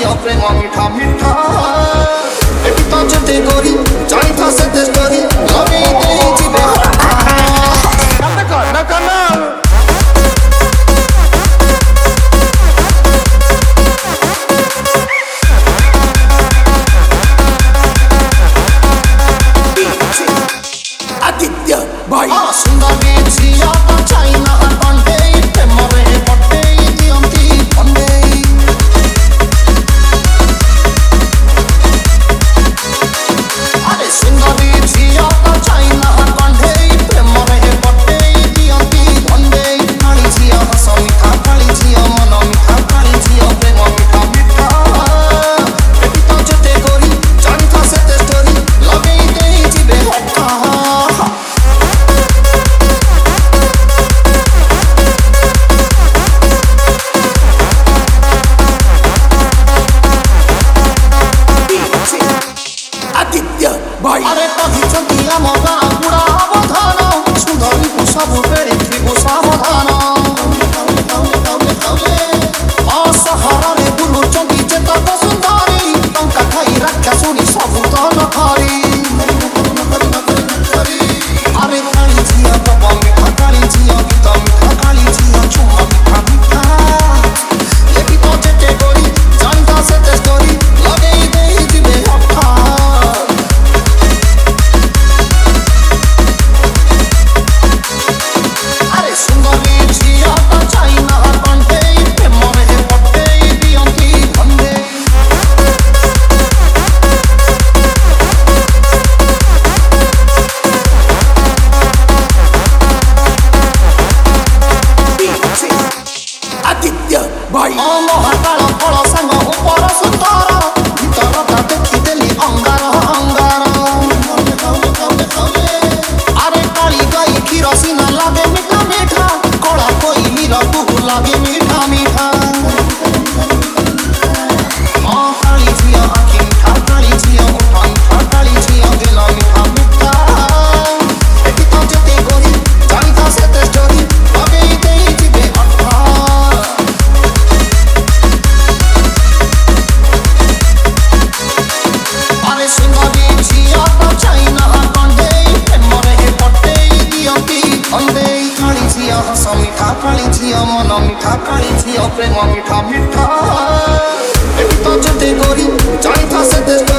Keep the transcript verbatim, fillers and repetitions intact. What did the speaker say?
ଝିଅ ପ୍ରେମ ମିଠା ମିଠା ଏଠି ତ ଯେତେ ଗୋରି ଜାଣିଥା ସେତେ ଷ୍ଟୋରି ଲଗେଇ ଦେଇ ଯିବେ आदित्य भाई सुंदर झिया चाइना कंडे प्रेमरे पटे दियंती कंडे अरे सुंदर झिया चाइना कंडे प्रेमरे पटे दियंती कंडे काली झिया हस मिठा काली झिया मन मिठा काली झिया प्रेम मिठा मिठा एटी तो जते गोरी जानिथा सेते स्टोरी लगेई देई जिबे हटा आदित्य भाई अरे कभी चंदी आम गाँ गुड़ा अवधान सुंदरी को सब बेड़ी को सावधान असहारा रे बुलु चंदी चेता तो सुंदरी टंका खाई रक्षा सुनी सब तो नखरी अरे काली झिया बाबा मिठा काली झिया गीता मिठा काली झिया चुमा मिठा मिठा ये भी तो जेते गोरी जानता सेते स्टोरी लगेई देई जिबे हटा आदित्य भाई महाकाल फल संग ऊपर सुंदर भीतर देखी देली अंगार अंगार अरे काली गाई क्षीर सीना लागे मीठा मीठा कला कोई मीरा कुहू लागे मीठा मीठा काली झिया आँखी मीठा काली झिया उठा मीठा काली झिया गेला मीठा मीठा एटी तो जेते गोरी जानिथा सेते स्टोरी लगेई देई जिबे हटा अरे सुंदरी झिया चाइना कंडे प्रेमरे पटे दियंती कंडे काली झिया हस मिठा काली झिया मन मिठा काली झिया प्रेम मिठा मिठा एटी तो जेते गोरी जानिथा सेते